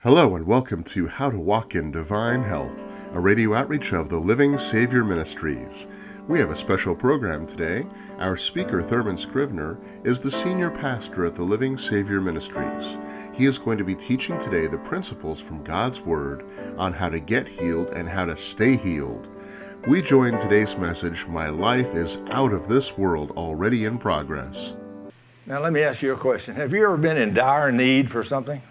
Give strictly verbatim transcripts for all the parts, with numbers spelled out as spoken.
Hello and welcome to How to Walk in Divine Health, a radio outreach of the Living Savior Ministries. We have a special program today. Our speaker, Thurman Scrivener, is the senior pastor at the Living Savior Ministries. He is going to be teaching today the principles from God's Word on how to get healed and how to stay healed. We join today's message, My Life is Out of This World, Already in Progress. Now let me ask you a question. Have you ever been in dire need for something?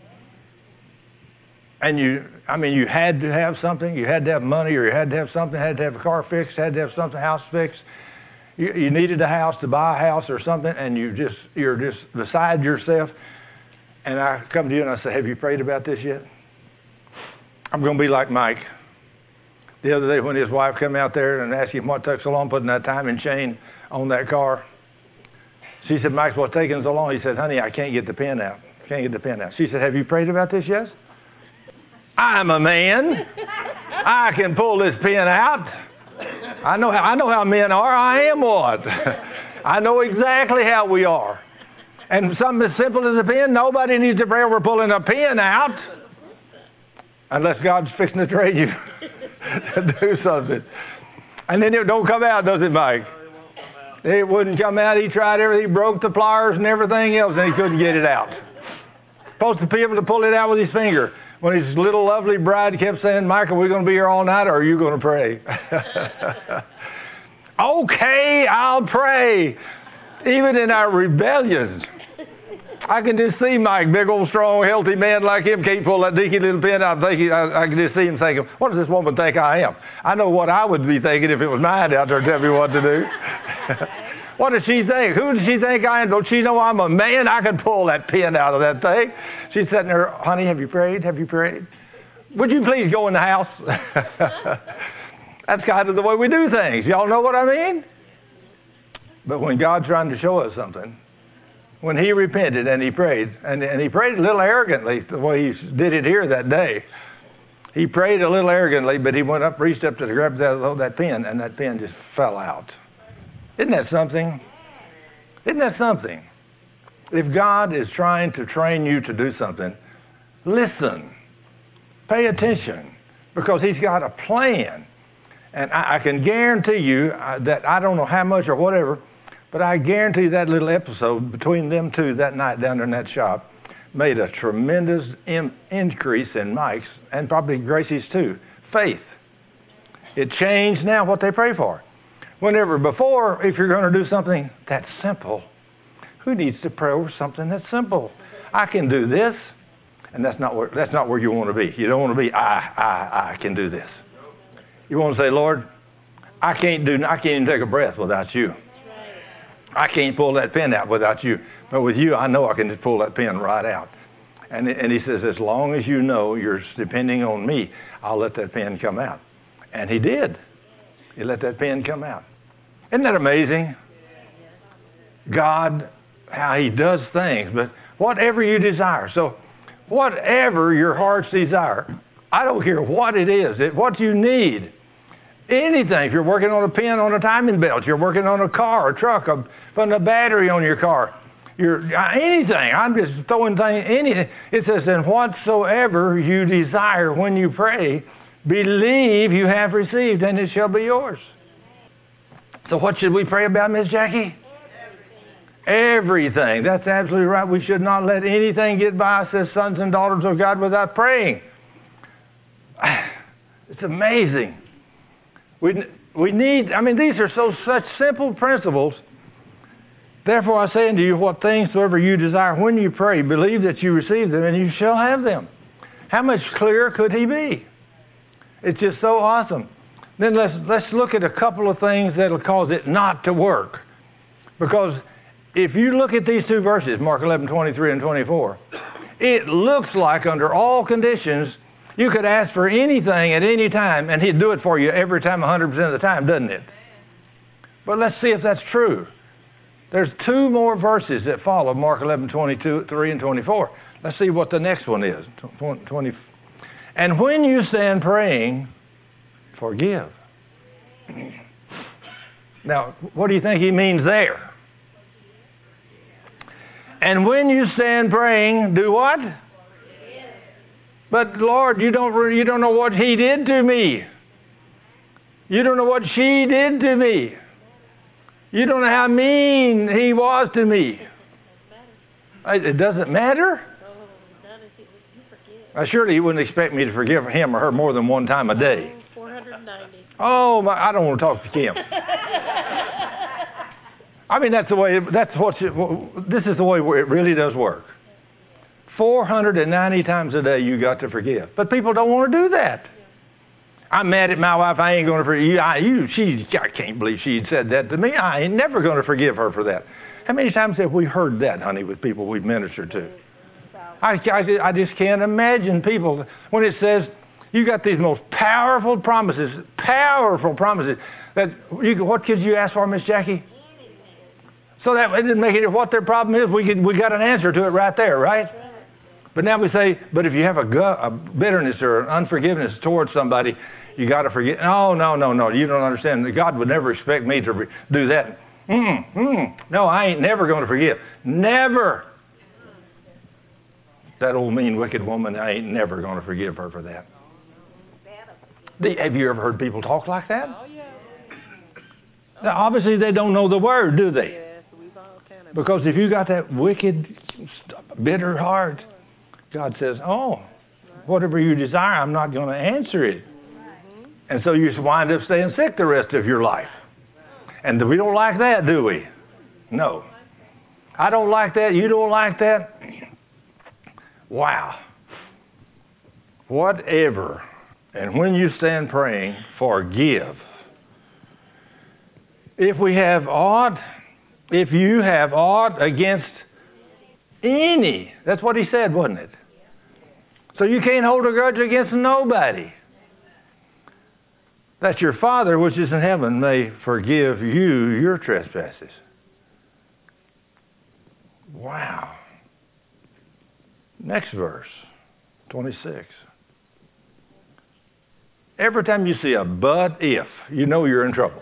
And you, I mean, you had to have something. You had to have money, or you had to have something. Had to have a car fixed. Had to have something, house fixed. You, you needed a house to buy a house or something, and you just, you're just beside yourself. And I come to you and I say, "Have you prayed about this yet?" I'm going to be like Mike. The other day when his wife came out there and asked him what took so long putting that timing chain on that car, she said, "Mike's what's taking so long?" He said, "Honey, I can't get the pin out. Can't get the pin out." She said, "Have you prayed about this yet?" I'm a man. I can pull this pin out. I know how, I know how men are. I am one. I know exactly how we are. And something as simple as a pin, nobody needs to pray over pulling a pin out unless God's fixing to train you to do something. And then it don't come out, does it, Mike? It wouldn't come out. He tried everything. He broke the pliers and everything else, and he couldn't get it out. Supposed to be able to pull it out with his finger. When his little lovely bride kept saying, "Mike, are we going to be here all night, or are you going to pray?" Okay, I'll pray. Even in our rebellions. I can just see Mike, big old strong, healthy man like him, can't pull that dinky little pin out. I, I, I can just see him thinking, "What does this woman think I am?" I know what I would be thinking if it was mine out there telling me what to do. What does she think? Who does she think I am? Don't she know I'm a man? I can pull that pin out of that thing. She's sitting there, "Honey, have you prayed? Have you prayed? Would you please go in the house?" That's kind of the way we do things. Y'all know what I mean? But when God's trying to show us something, when he repented and he prayed, and, and he prayed a little arrogantly the way he did it here that day. He prayed a little arrogantly, but he went up, reached up to the grab that, that pin, and that pin just fell out. Isn't that something? Isn't that something? If God is trying to train you to do something, listen, pay attention, because he's got a plan. And I, I can guarantee you uh, that I don't know how much or whatever, but I guarantee you that little episode between them two that night down there in that shop made a tremendous in, increase in Mike's, and probably Gracie's too, faith. It changed now what they pray for. Whenever before, if you're going to do something that's simple, who needs to pray over something that's simple? I can do this, and that's not where, that's not where you want to be. You don't want to be, I, I, I can do this. You want to say, "Lord, I can't do, I can't even take a breath without you. I can't pull that pin out without you. But with you, I know I can just pull that pin right out." And, and he says, "As long as you know you're depending on me, I'll let that pin come out." And he did. He let that pin come out. Isn't that amazing? God, how he does things. But whatever you desire. So whatever your heart's desire, I don't care what it is, it, what you need. Anything. If you're working on a pin on a timing belt, you're working on a car, a truck, a, putting a battery on your car, you're, anything. I'm just throwing things, anything. It says, "And whatsoever you desire when you pray, believe you have received, and it shall be yours." So what should we pray about, Miss Jackie? Everything. Everything. That's absolutely right. We should not let anything get by us as sons and daughters of God without praying. It's amazing. We, we need, I mean, these are so such simple principles. "Therefore I say unto you, what things soever you desire when you pray, believe that you receive them, and you shall have them." How much clearer could he be? It's just so awesome. Then let's let's look at a couple of things that'll cause it not to work. Because if you look at these two verses, Mark eleven, twenty-three and twenty-four, it looks like under all conditions, you could ask for anything at any time, and he'd do it for you every time, one hundred percent of the time, doesn't it? But let's see if that's true. There's two more verses that follow Mark eleven, twenty-two, three and twenty-four. Let's see what the next one is. twenty. "And when you stand praying, forgive." Now, what do you think he means there? "And when you stand praying, do what?" Forgive. But Lord, you don't, you don't know what he did to me. You don't know what she did to me. You don't know how mean he was to me. It doesn't matter? Uh, surely you wouldn't expect me to forgive him or her more than one time a day. four hundred ninety. Oh, my, I don't want to talk to Kim. I mean, that's the way, that's what, this is the way it really does work. four hundred ninety times a day you got to forgive. But people don't want to do that. I'm mad at my wife. I ain't going to forgive you. I, you. She, I can't believe she said that to me. I ain't never going to forgive her for that. How many times have we heard that, honey, with people we've ministered to? I, I, I just can't imagine people, when it says, you got these most powerful promises, powerful promises, that you, what could you ask for, Miss Jackie? So that it didn't make it, what their problem is, we could, we got an answer to it right there, right? But now we say, but if you have a, gu- a bitterness or an unforgiveness towards somebody, you got to forget. No, no, no, no. You don't understand. God would never expect me to re- do that. Mm, mm. No, I ain't never going to forgive. Never. That old mean, wicked woman, I ain't never going to forgive her for that. Have you ever heard people talk like that? Oh, yeah. Now, obviously, they don't know the word, do they? Yes, we've all kind of. Because if you got that wicked, bitter heart, God says, oh, whatever you desire, I'm not going to answer it. Mm-hmm. And so you wind up staying sick the rest of your life. And we don't like that, do we? No. I don't like that. You don't like that. Wow. Whatever. And when you stand praying, forgive. If we have aught, if you have aught against any, that's what he said, wasn't it? So you can't hold a grudge against nobody. That your Father which is in heaven may forgive you your trespasses. Wow. Next verse, twenty-six. Every time you see a but if, you know you're in trouble.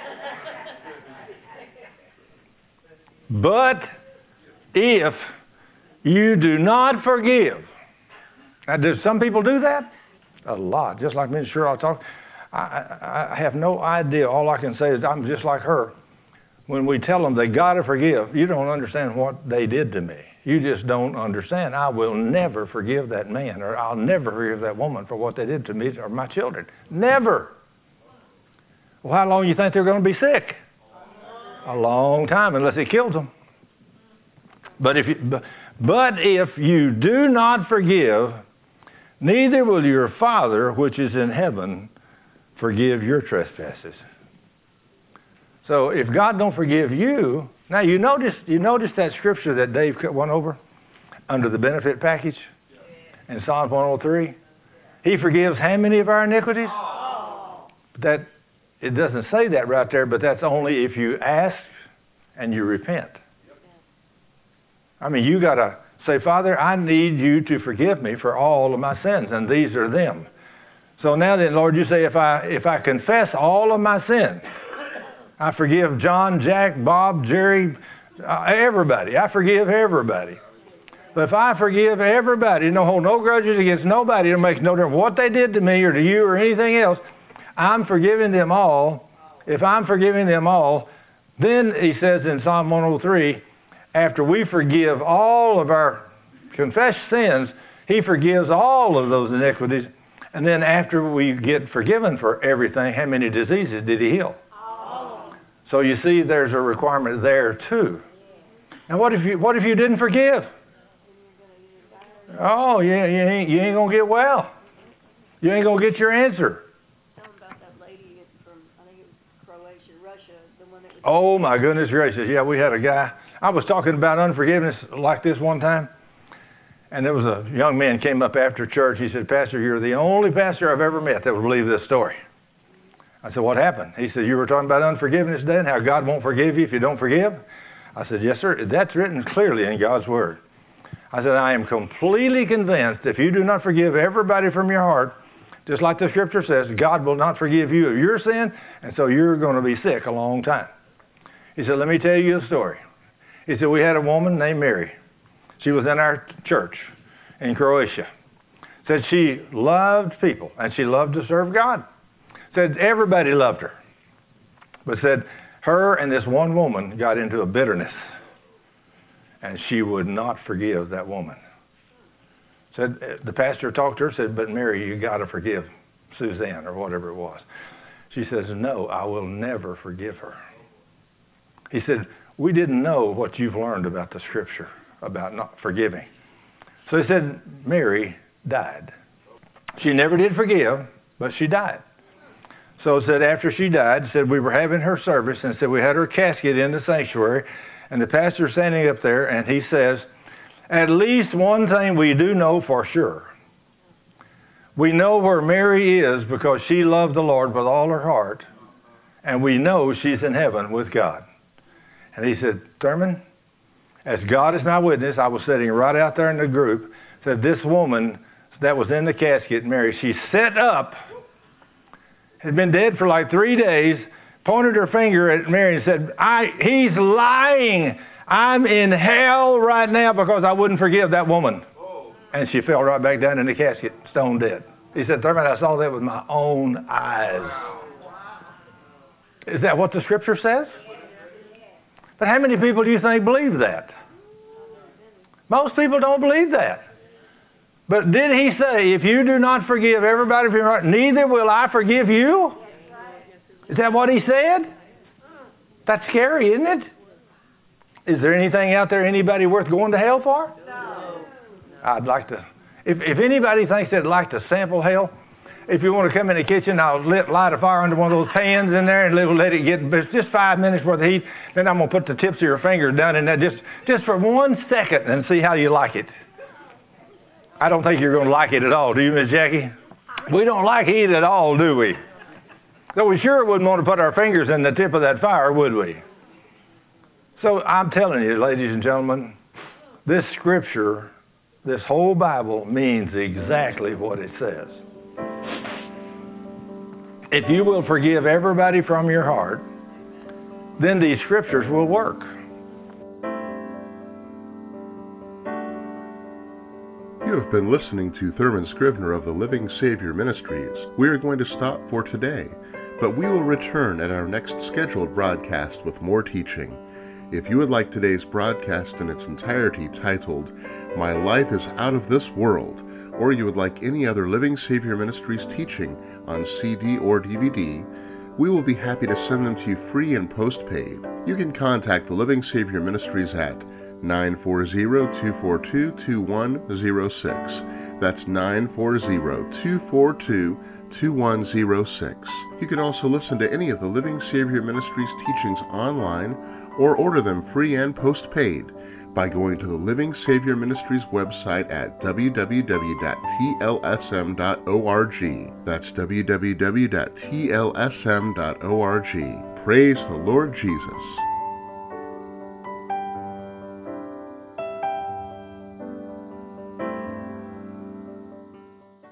But if you do not forgive. Now, do some people do that? A lot. Just like me and Cheryl talk. I, I, I have no idea. All I can say is I'm just like her. When we tell them they got to forgive, you don't understand what they did to me. You just don't understand. I will never forgive that man, or I'll never forgive that woman for what they did to me or my children. Never. Well, how long do you think they're going to be sick? A long time, unless it kills them. But if you, but if you do not forgive, neither will your Father which is in heaven forgive your trespasses. So if God don't forgive you, now you notice you notice that scripture that Dave went over under the benefit package in Psalm one oh three. He forgives how many of our iniquities? That it doesn't say that right there, but that's only if you ask and you repent. I mean, you got to say, Father, I need you to forgive me for all of my sins, and these are them. So now then, Lord, you say, if I if I confess all of my sins, I forgive John, Jack, Bob, Jerry, uh, everybody. I forgive everybody. But if I forgive everybody, no hold no grudges against nobody, it makes no difference what they did to me or to you or anything else, I'm forgiving them all. If I'm forgiving them all, then he says in Psalm one oh three, after we forgive all of our confessed sins, he forgives all of those iniquities. And then after we get forgiven for everything, how many diseases did he heal? All. So you see there's a requirement there too. Now what if you what if you didn't forgive? Oh, yeah, you ain't, you ain't going to get well. You ain't going to get your answer. Oh, my goodness gracious. Yeah, we had a guy. I was talking about unforgiveness like this one time. And there was a young man came up after church. He said, Pastor, you're the only pastor I've ever met that would believe this story. I said, what happened? He said, you were talking about unforgiveness today and how God won't forgive you if you don't forgive? I said, yes, sir. That's written clearly in God's Word. I said, I am completely convinced if you do not forgive everybody from your heart, just like the Scripture says, God will not forgive you of your sin, and so you're going to be sick a long time. He said, let me tell you a story. He said, we had a woman named Mary. She was in our church in Croatia. Said she loved people and she loved to serve God. Said everybody loved her. But said her and this one woman got into a bitterness and she would not forgive that woman. Said the pastor talked to her, said, but Mary, you got to forgive Suzanne or whatever it was. She says, no, I will never forgive her. He said, we didn't know what you've learned about the scripture about not forgiving. So he said, Mary died. She never did forgive, but she died. So it said after she died, said we were having her service and said we had her casket in the sanctuary and the pastor standing up there and he says, at least one thing we do know for sure. We know where Mary is because she loved the Lord with all her heart and we know she's in heaven with God. And he said, Thurman, as God is my witness, I was sitting right out there in the group, said this woman that was in the casket, Mary, she sat up, had been dead for like three days, pointed her finger at Mary and said, I, he's lying. I'm in hell right now because I wouldn't forgive that woman. And she fell right back down in the casket, stone dead. He said, Thurman, I saw that with my own eyes. Is that what the scripture says? But how many people do you think believe that? Most people don't believe that. But did he say, if you do not forgive everybody from your heart, neither will I forgive you? Is that what he said? That's scary, isn't it? Is there anything out there, anybody worth going to hell for? No. I'd like to, if, if anybody thinks they'd like to sample hell, if you want to come in the kitchen, I'll lit, light a fire under one of those pans in there and let, let it get just five minutes worth of heat. Then I'm going to put the tips of your fingers down in there just, just for one second and see how you like it. I don't think you're going to like it at all, do you, Miss Jackie? We don't like heat at all, do we? So we sure wouldn't want to put our fingers in the tip of that fire, would we? So I'm telling you, ladies and gentlemen, this scripture, this whole Bible means exactly what it says. If you will forgive everybody from your heart, then these scriptures will work. You have been listening to Thurman Scrivener of the Living Savior Ministries. We are going to stop for today, but we will return at our next scheduled broadcast with more teaching. If you would like today's broadcast in its entirety titled, My Life is Out of This World, or you would like any other Living Savior Ministries teaching on C D or D V D, we will be happy to send them to you free and postpaid. You can contact the Living Savior Ministries at nine four zero, two four two, two one zero six. That's nine four zero, two four two, two one zero six. You can also listen to any of the Living Savior Ministries teachings online or order them free and postpaid by going to the Living Savior Ministries website at w w w dot t l s m dot org. That's w w w dot t l s m dot org. Praise the Lord Jesus.